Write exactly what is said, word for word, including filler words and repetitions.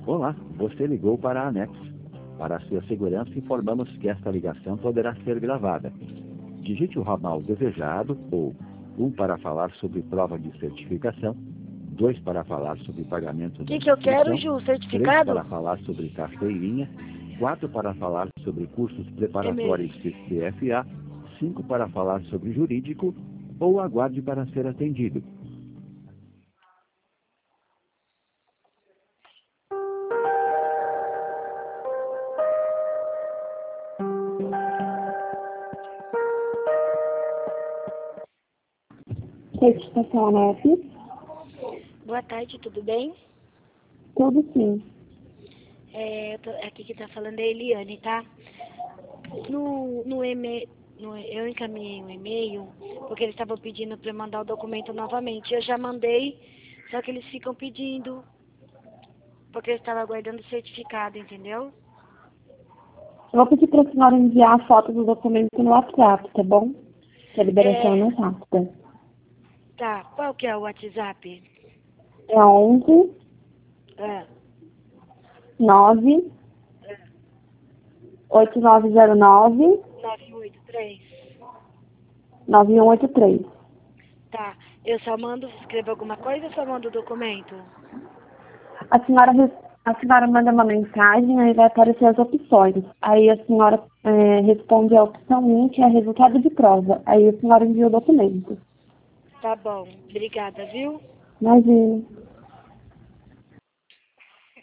Olá, você ligou para a Anex. Para a sua segurança, informamos que esta ligação poderá ser gravada. Digite o ramal desejado ou um para falar sobre prova de certificação, dois para falar sobre pagamento da O que, que eu quero, inscrição, Ju? três Certificado? para falar sobre carteirinha, quatro para falar sobre cursos preparatórios E-mail. de C F A, cinco para falar sobre jurídico ou aguarde para ser atendido. Certificação ANEP? Boa tarde, tudo bem? Tudo sim. É, eu tô, aqui que tá falando é a Eliane, tá? No, no e-mail, no, eu encaminhei um e-mail, porque eles estavam pedindo para eu mandar o documento novamente. Eu já mandei, só que eles ficam pedindo, porque eu estava aguardando o certificado, entendeu? Eu vou pedir para a senhora enviar a foto do documento no WhatsApp, tá bom? Que a liberação é É, mais rápida. tá, qual que é o WhatsApp? É onze, É, nove, oito nove zero nove, nove oito três. nove um oito três. Tá, eu só mando, escrever alguma coisa ou só mando o documento? A senhora, res- a senhora manda uma mensagem, aí vai aparecer as opções. Aí a senhora é, responde a opção um, que é resultado de prova. Aí a senhora envia o documento. Tá bom, obrigada, viu? Imagina.